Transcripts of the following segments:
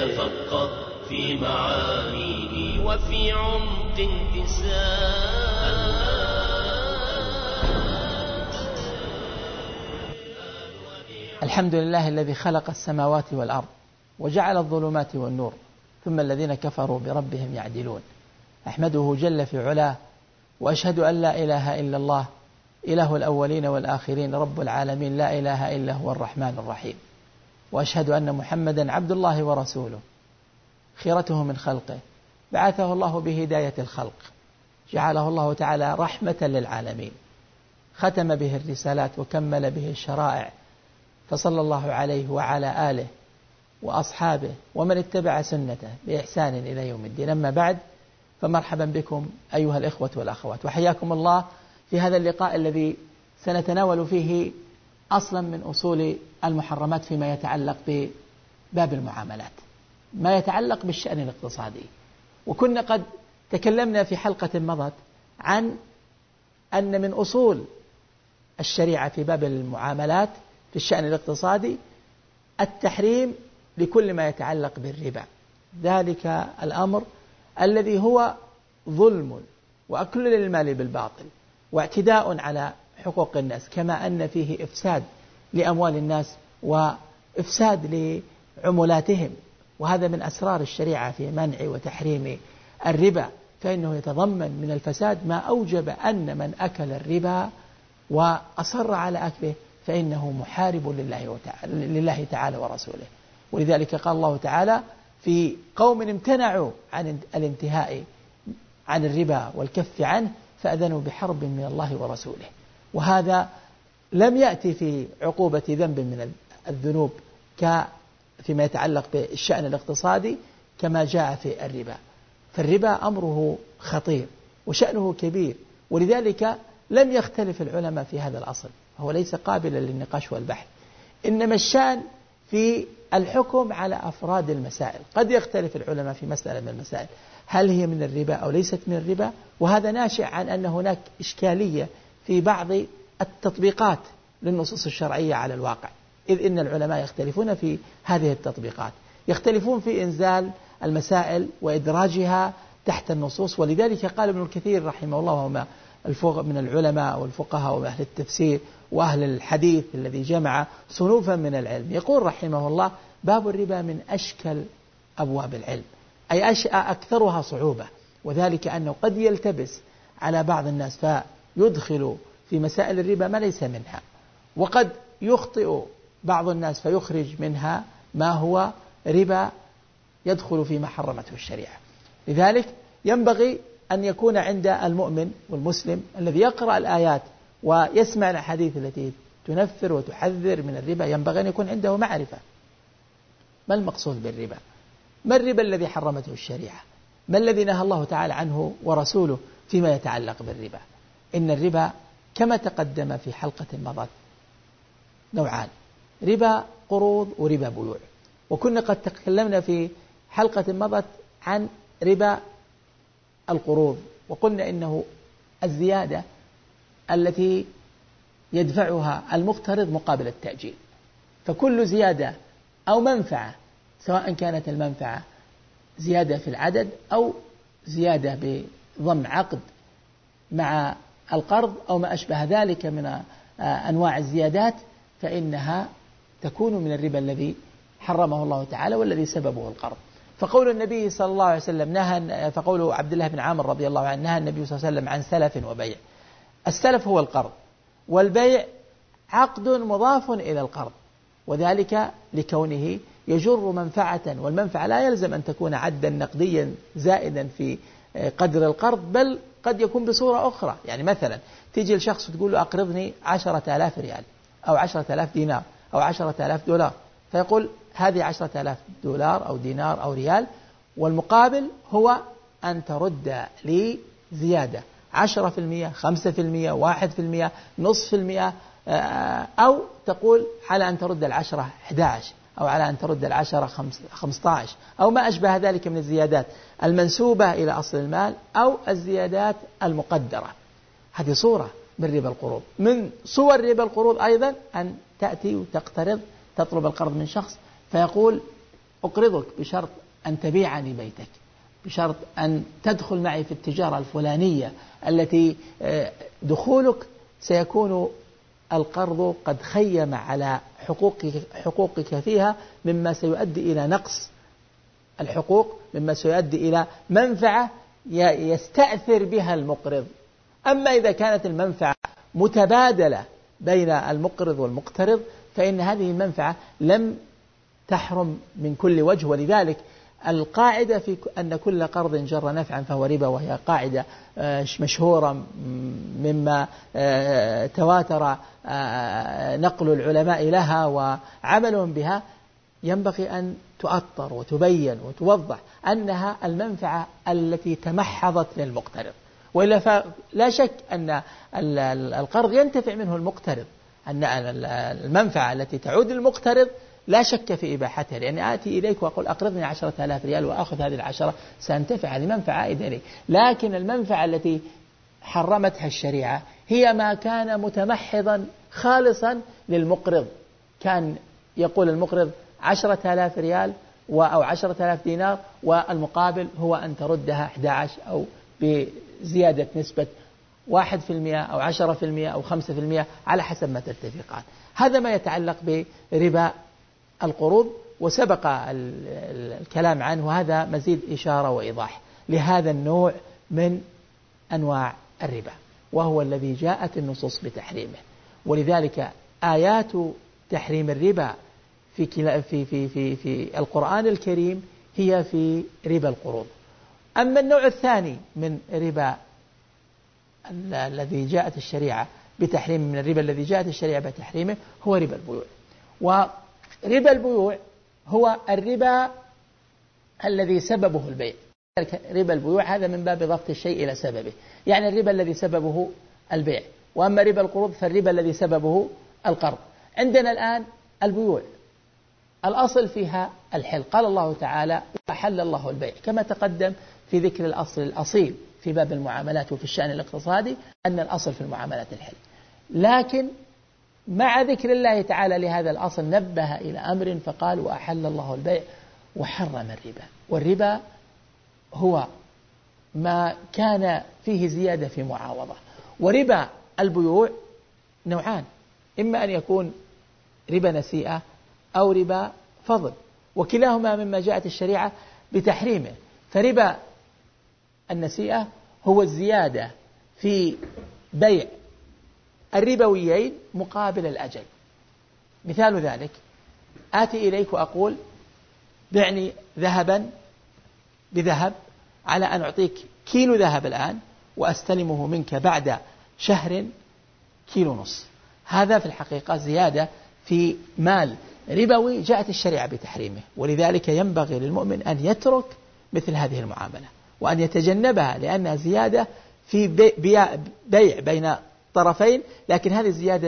يتفقه في معانيه وفي عمق انتساب. الحمد لله الذي خلق السماوات والأرض وجعل الظلمات والنور ثم الذين كفروا بربهم يعدلون. أحمده جل في علاه وأشهد أن لا إله إلا الله إله الأولين والآخرين رب العالمين لا إله إلا هو الرحمن الرحيم. وأشهد أن محمدا عبد الله ورسوله خيرته من خلقه بعثه الله بهداية الخلق جعله الله تعالى رحمة للعالمين ختم به الرسالات وكمل به الشرائع فصلى الله عليه وعلى آله وأصحابه ومن اتبع سنته بإحسان إلى يوم الدين. أما بعد فمرحبا بكم أيها الإخوة والأخوات وحياكم الله في هذا اللقاء الذي سنتناول فيه أصلا من أصول المحرمات فيما يتعلق بباب المعاملات ما يتعلق بالشأن الاقتصادي. وكنا قد تكلمنا في حلقة مضت عن أن من أصول الشريعة في باب المعاملات في الشأن الاقتصادي التحريم لكل ما يتعلق بالربا، ذلك الأمر الذي هو ظلم وأكل للمال بالباطل واعتداء على حقوق الناس، كما أن فيه إفساد لأموال الناس وإفساد لعملاتهم. وهذا من أسرار الشريعة في منع وتحريم الربا، فإنه يتضمن من الفساد ما أوجب أن من أكل الربا وأصر على أكله فإنه محارب لله تعالى ورسوله. ولذلك قال الله تعالى في قوم امتنعوا عن الانتهاء عن الربا والكف عنه فأذنوا بحرب من الله ورسوله. وهذا لم يأتي في عقوبة ذنب من الذنوب فيما يتعلق بالشأن الاقتصادي كما جاء في الربا. فالربا أمره خطير وشأنه كبير، ولذلك لم يختلف العلماء في هذا الأصل، هو ليس قابلا للنقاش والبحث. إنما الشأن في الحكم على أفراد المسائل. قد يختلف العلماء في مسألة من المسائل هل هي من الربا أو ليست من الربا، وهذا ناشئ عن أن هناك إشكالية في بعض التطبيقات للنصوص الشرعية على الواقع، إذ إن العلماء يختلفون في هذه التطبيقات، يختلفون في إنزال المسائل وإدراجها تحت النصوص. ولذلك قال ابن الكثير رحمه الله وما من العلماء والفقهاء وأهل التفسير وأهل الحديث الذي جمع صنوفا من العلم، يقول رحمه الله باب الربا من أشكل أبواب العلم، أي أكثرها صعوبة، وذلك أنه قد يلتبس على بعض الناس فيدخل في مسائل الربا ما ليس منها، وقد يخطئ بعض الناس فيخرج منها ما هو ربا يدخل فيما حرمته الشريعة. لذلك ينبغي أن يكون عند المؤمن والمسلم الذي يقرأ الآيات ويسمع الأحاديث التي تنفر وتحذر من الربا، ينبغي أن يكون عنده معرفة ما المقصود بالربا، ما الربا الذي حرمته الشريعة، ما الذي نهى الله تعالى عنه ورسوله فيما يتعلق بالربا. إن الربا كما تقدم في حلقة مضت نوعان، ربا قروض وربا بيوع. وكنا قد تكلمنا في حلقة مضت عن ربا القروض، وقلنا إنه الزيادة التي يدفعها المقترض مقابل التأجيل، فكل زيادة أو منفعة سواء كانت المنفعة زيادة في العدد أو زيادة بضم عقد مع القرض أو ما أشبه ذلك من أنواع الزيادات فإنها تكون من الربا الذي حرمه الله تعالى والذي سببه القرض. فقول النبي صلى الله عليه وسلم فقول عبد الله بن عامر رضي الله عنه نهى النبي صلى الله عليه وسلم عن سلف وبيع. السلف هو القرض، والبيع عقد مضاف إلى القرض، وذلك لكونه يجر منفعة، والمنفعة لا يلزم أن تكون عدا نقديا زائدا في قدر القرض، بل قد يكون بصورة أخرى. يعني مثلا تيجي لشخص وتقول له أقرضني 10,000 ريال أو 10,000 دينار أو 10,000 دولار، فيقول هذه 10,000 دولار أو دينار أو ريال، والمقابل هو أن ترد لي زيادة 10%، 5%، 1%، نصف في المئة، أو تقول على أن ترد 10 11 أو على أن ترد 10 15 أو ما أشبه ذلك من الزيادات المنسوبة إلى أصل المال أو الزيادات المقدرة. هذه صورة من ربا القروض. من صور ربا القروض أيضا أن تأتي وتقترض، تطلب القرض من شخص فيقول أقرضك بشرط أن تبيعني بيتك، بشرط أن تدخل معي في التجارة الفلانية التي دخولك سيكون القرض قد خيم على حقوقك فيها، مما سيؤدي إلى نقص الحقوق، مما سيؤدي إلى منفعة يستأثر بها المقرض. أما إذا كانت المنفعة متبادلة بين المقرض والمقترض فإن هذه المنفعة لم تحرم من كل وجه. ولذلك القاعدة في أن كل قرض جر نفعا فهو ربا، وهي قاعدة مشهورة مما تواتر نقل العلماء لها وعملهم بها، ينبغي أن تؤطر وتبين وتوضح أنها المنفعة التي تمحضت للمقترض، وإلا فلا شك أن القرض ينتفع منه المقترض، أن المنفعة التي تعود للمقترض لا شك في إباحتها، لأني آتي إليك وأقول أقرضني 10,000 ريال وأخذ هذه 10 سأنتفع، هذه منفعة عائدة إلي. لكن المنفعة التي حرمتها الشريعة هي ما كان متمحضا خالصا للمقرض، كان يقول المقرض 10,000 ريال أو 10,000 دينار، والمقابل هو أن تردها 11 أو بزيادة نسبة 1% أو 10% أو 5% على حسب ما تتفقان. هذا ما يتعلق بربا القروض، وسبق الكلام عنه، وهذا مزيد إشارة وإيضاح لهذا النوع من أنواع الربا، وهو الذي جاءت النصوص بتحريمه. ولذلك آيات تحريم الربا في القرآن الكريم هي في ربا القروض. أما النوع الثاني من ربا الذي جاءت الشريعة بتحريمه، من الربا الذي جاءت الشريعة بتحريمه، هو ربا البيوع. وربا البيوع هو الربا الذي سببه البيع. ربا البيوع هذا من باب ضبط الشيء إلى سببه، يعني الربا الذي سببه البيع. وأما ربا القروض فالربا الذي سببه القرض. عندنا الآن البيوع الأصل فيها الحل، قال الله تعالى وأحل الله البيع، كما تقدم في ذكر الأصل الأصيل في باب المعاملات وفي الشأن الاقتصادي أن الأصل في المعاملات الحل. لكن مع ذكر الله تعالى لهذا الأصل نبه إلى أمر فقال وأحل الله البيع وحرم الربا. والربا هو ما كان فيه زيادة في معاوضة. وربا البيوع نوعان، إما أن يكون ربا نسيئة أو ربا فضل، وكلاهما مما جاءت الشريعة بتحريمه. فربا النسيئة هو الزيادة في بيع الربويين مقابل الأجل. مثال ذلك آتي إليك وأقول بعني ذهبا بذهب على أن أعطيك كيلو ذهب الآن وأستلمه منك بعد شهر كيلو نصف. هذا في الحقيقة زيادة في مال ربوي جاءت الشريعة بتحريمه. ولذلك ينبغي للمؤمن أن يترك مثل هذه المعاملة وأن يتجنبها، لأنها زيادة في بيع بين طرفين، لكن هذه الزيادة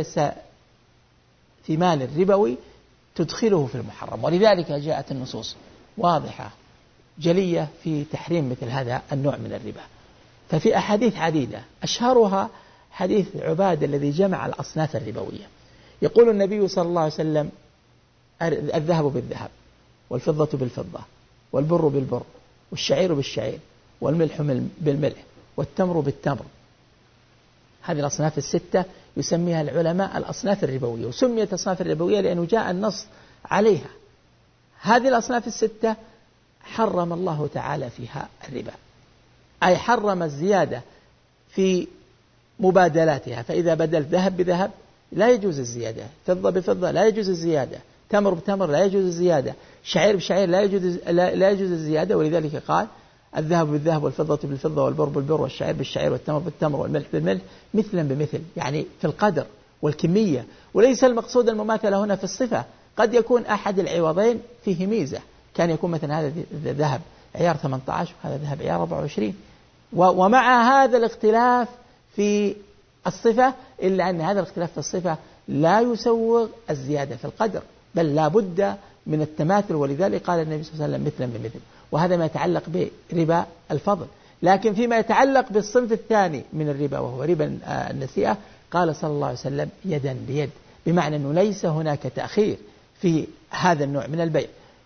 في مال الربوي تدخله في المحرم. ولذلك جاءت النصوص واضحة جلية في تحريم مثل هذا النوع من الربا. ففي أحاديث عديدة أشهرها حديث عبادة الذي جمع الأصناف الربوية. يقول النبي صلى الله عليه وسلم الذهب بالذهب والفضة بالفضة والبر بالبر والشعير بالشعير والملح بالملح والتمر بالتمر. هذه الأصناف الستة يسميها العلماء الأصناف الربوية، وسميت أصناف الربوية لأنه جاء النص عليها. هذه الأصناف الستة حرم الله تعالى فيها الربا، أي حرم الزيادة في مبادلاتها. فإذا بدلت ذهب بذهب لا يجوز الزيادة، فضة بفضة لا يجوز الزيادة، تمر بتمر لا يجوز الزيادة، شعير بشعير لا يجوز الزيادة. ولذلك قال الذهب بالذهب والفضة بالفضة والبر بالبر والشعير بالشعير والتمر بالتمر والملح بالملح مثلا بمثل، يعني في القدر والكمية. وليس المقصود المماثلة هنا في الصفة، قد يكون أحد العوضين فيه ميزة، كان يكون مثلا هذا ذهب عيار 18 وهذا ذهب عيار 24، ومع هذا الاختلاف في الصفة، إلا أن هذا الاختلاف في الصفة لا يسوغ الزيادة في القدر، بل لا بد من التماثل. ولذلك قال النبي صلى الله عليه وسلم مثلا بمثل. وهذا ما يتعلق بربا الفضل. لكن فيما يتعلق بالصنف الثاني من الربا وهو ربا النسيئة قال صلى الله عليه وسلم يدا بيد، بمعنى أنه ليس هناك تأخير في هذا النوع من البيع.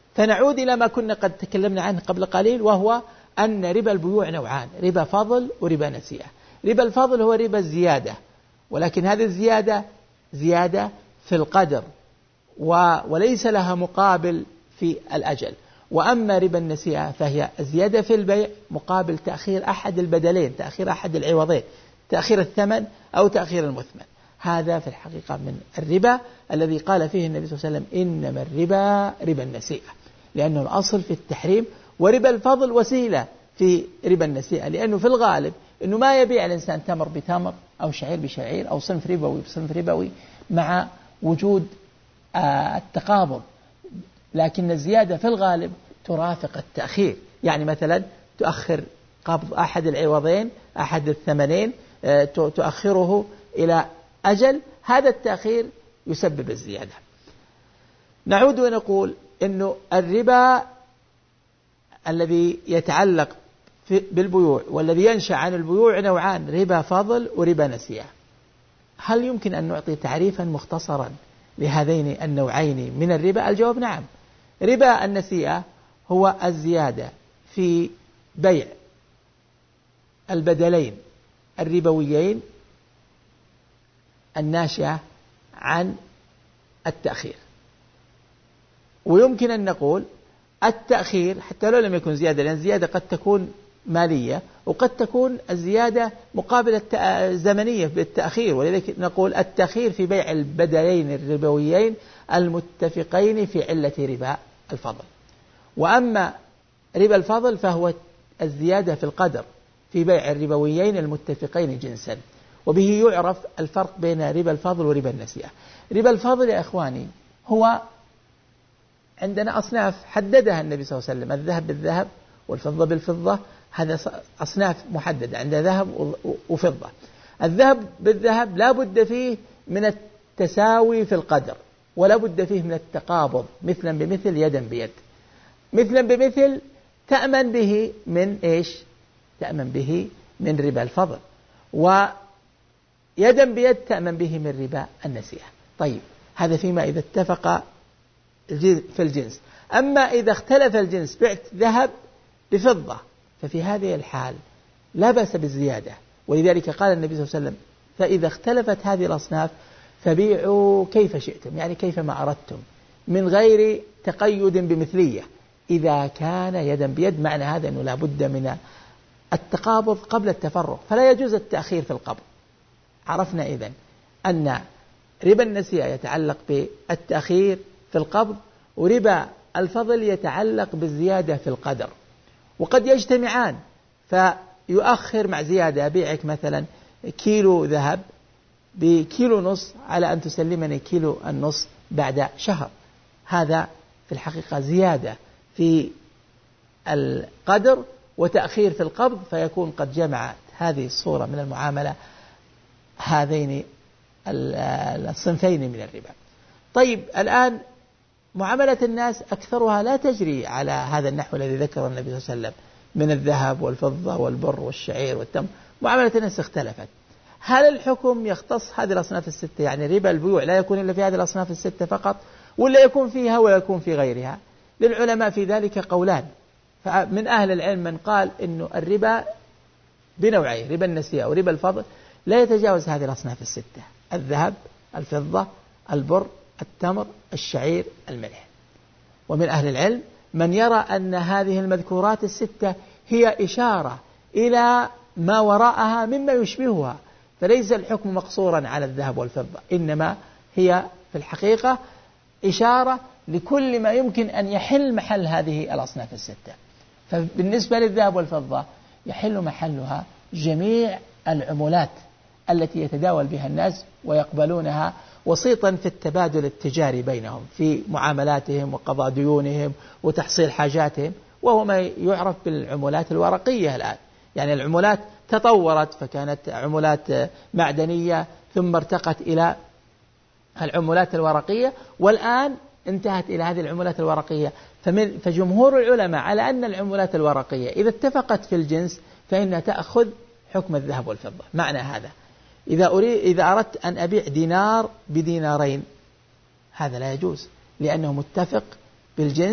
فنعود إلى ما كنا قد تكلمنا عنه قبل قليل، وهو أن ربا البيوع نوعان: ربا فضل وربا نسيئة. ربا الفضل هو ربا الزيادة، ولكن هذه الزيادة زيادة في القدر وليس لها مقابل في الأجل. وأما ربا النسيئة فهي زيادة في البيع مقابل تأخير أحد البدلين، تأخير أحد العوضين، تأخير الثمن أو تأخير المثمن. هذا في الحقيقة من الربا الذي قال فيه النبي صلى الله عليه وسلم: إنما الربا ربا النسيئة، لأنه الأصل في التحريم. وربا الفضل وسيلة في ربا النسيئة، لأنه في الغالب أنه ما يبيع الإنسان تمر بتمر أو شعير بشعير أو صنف ربوي بصنف ربوي مع وجود التقابض، لكن الزيادة في الغالب ترافق التأخير. يعني مثلا تؤخر قبض أحد العوضين، أحد الثمنين، تؤخره إلى أجل، هذا التأخير يسبب الزيادة. نعود ونقول إنه الربا الذي يتعلق بالبيوع والذي ينشأ عن البيوع نوعان: ربا فضل وربا نسيئة. هل يمكن أن نعطي تعريفا مختصرا لهذين النوعين من الربا؟ الجواب نعم. ربا النسيئة هو الزيادة في بيع البدلين الربويين الناشئة عن التأخير. ويمكن أن نقول التأخير حتى لو لم يكن زيادة، لأن الزيادة قد تكون مالية وقد تكون الزيادة مقابلة زمنية بالتأخير، ولذلك نقول التأخير في بيع البدلين الربويين المتفقين في علة ربا الفضل. وأما ربا الفضل فهو الزيادة في القدر في بيع الربويين المتفقين جنسا، وبه يعرف الفرق بين ربا الفضل وربا النسيئة. ربا الفضل يا إخواني هو عندنا أصناف حددها النبي صلى الله عليه وسلم: الذهب بالذهب والفضة بالفضة، هذا أصناف محددة، عندنا ذهب وفضة. الذهب بالذهب لا بد فيه من التساوي في القدر، ولا بد فيه من التقابض، مثلا بمثل يدا بيد. مثلا بمثل تأمن به من إيش؟ تأمن به من ربا الفضل، ويدا بيد تأمن به من ربا النسيئة. طيب، هذا فيما إذا اتفق في الجنس. أما إذا اختلف الجنس، بعت ذهب بفضة، ففي هذه الحال لا بأس بالزيادة. ولذلك قال النبي صلى الله عليه وسلم: فإذا اختلفت هذه الأصناف فبيعوا كيف شئتم، يعني كيف ما أردتم، من غير تقيد بمثلية، إذا كان يدا بيد. معنى هذا أنه لا بد من التقابض قبل التفرق، فلا يجوز التأخير في القبض. عرفنا إذن أن ربا النسيئة يتعلق بالتأخير في القبض، وربا الفضل يتعلق بالزيادة في القدر، وقد يجتمعان فيؤخر مع زيادة. أبيعك مثلا كيلو ذهب بكيلو نص على أن تسلمني كيلو النص بعد شهر، هذا في الحقيقة زيادة في القدر وتأخير في القبض، فيكون قد جمع هذه الصورة من المعاملة هذين الصنفين من الربا. طيب، الآن معاملة الناس أكثرها لا تجري على هذا النحو الذي ذكر النبي صلى الله عليه وسلم من الذهب والفضة والبر والشعير والتمر. معاملة الناس اختلفت. هل الحكم يختص هذه الأصناف الستة؟ يعني ربا البيوع لا يكون إلا في هذه الأصناف الستة فقط، ولا يكون فيها ويكون في غيرها؟ للعلماء في ذلك قولان. فمن أهل العلم من قال إنه الربا بنوعين: ربا النسيئة وربا الفضل، لا يتجاوز هذه الأصناف الستة: الذهب، الفضة، البر، التمر، الشعير، الملح. ومن أهل العلم من يرى أن هذه المذكورات الستة هي إشارة إلى ما وراءها مما يشبهها، فليس الحكم مقصورا على الذهب والفضة، إنما هي في الحقيقة إشارة لكل ما يمكن أن يحل محل هذه الأصناف الستة. فبالنسبة للذهب والفضة يحل محلها جميع العملات التي يتداول بها الناس ويقبلونها وسيطا في التبادل التجاري بينهم في معاملاتهم وقضاء ديونهم وتحصيل حاجاتهم، وهو ما يعرف بالعملات الورقية الآن. يعني العملات تطورت فكانت عملات معدنية، ثم ارتقت إلى العملات الورقية، والآن انتهت إلى هذه العملات الورقية. فجمهور العلماء على أن العملات الورقية إذا اتفقت في الجنس فإنها تأخذ حكم الذهب والفضة. معنى هذا إذا أردت أن أبيع دينار بدينارين، هذا لا يجوز، لأنه متفق بالجنس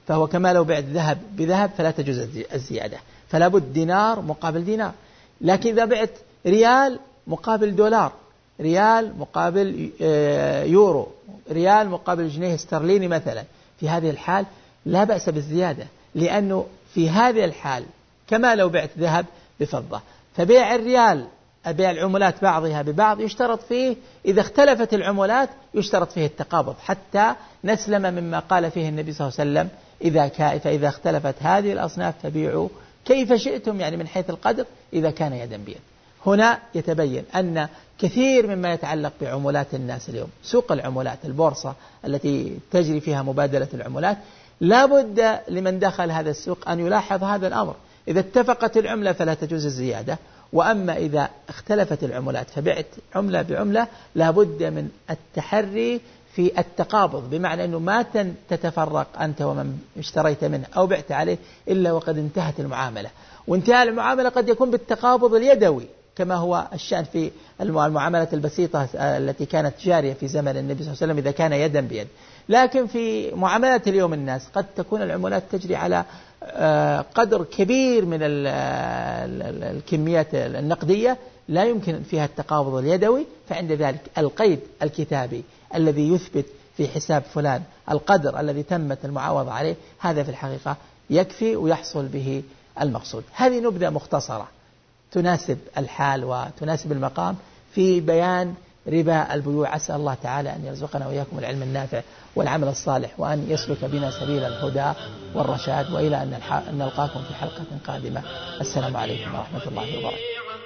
فهو كما لو بعت ذهب بذهب فلا تجوز الزيادة، فلا بد دينار مقابل دينار. لكن إذا بعت ريال مقابل دولار، ريال مقابل يورو، ريال مقابل جنيه استرليني مثلا، في هذه الحال لا بأس بالزيادة، لأنه في هذه الحال كما لو بعت ذهب بفضة. فبيع الريال، بيع العملات بعضها ببعض، يشترط فيه إذا اختلفت العملات يشترط فيه التقابض، حتى نسلم مما قال فيه النبي صلى الله عليه وسلم فإذا اختلفت هذه الأصناف فبيعوا كيف شئتم، يعني من حيث القدر إذا كان يدا بيد. هنا يتبين أن كثير مما يتعلق بعملات الناس اليوم، سوق العملات، البورصة التي تجري فيها مبادلة العملات، لا بد لمن دخل هذا السوق أن يلاحظ هذا الأمر. إذا اتفقت العملة فلا تجوز الزيادة، وأما إذا اختلفت العملات فبعت عملة بعملة لا بد من التحري في التقابض، بمعنى أنه ما تتفرق أنت ومن اشتريت منه أو بعت عليه إلا وقد انتهت المعاملة. وانتهاء المعاملة قد يكون بالتقابض اليدوي كما هو الشأن في المعاملات البسيطة التي كانت جارية في زمن النبي صلى الله عليه وسلم إذا كان يدا بيد. لكن في معاملات اليوم الناس قد تكون العملات تجري على قدر كبير من الكميات النقدية لا يمكن فيها التقابض اليدوي، فعند ذلك القيد الكتابي الذي يثبت في حساب فلان القدر الذي تمت المعاوضة عليه، هذا في الحقيقة يكفي ويحصل به المقصود. هذه نبذة مختصرة تناسب الحال وتناسب المقام في بيان ربا البيوع. أسأل الله تعالى أن يرزقنا وإياكم العلم النافع والعمل الصالح، وأن يسلك بنا سبيل الهدى والرشاد، وإلى أن نلقاكم في حلقة قادمة. السلام عليكم ورحمة الله وبركاته.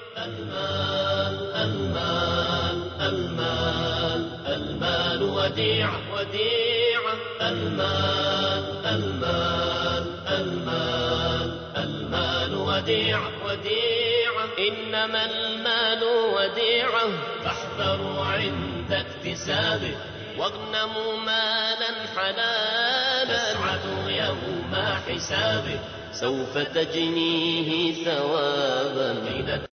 المال وديعة المال وديعة إنما المال وديعة، فاحذروا عند اكتسابه واغنموا مالا حلالا، اسعدوا يوم حسابه سوف تجنيه ثوابا.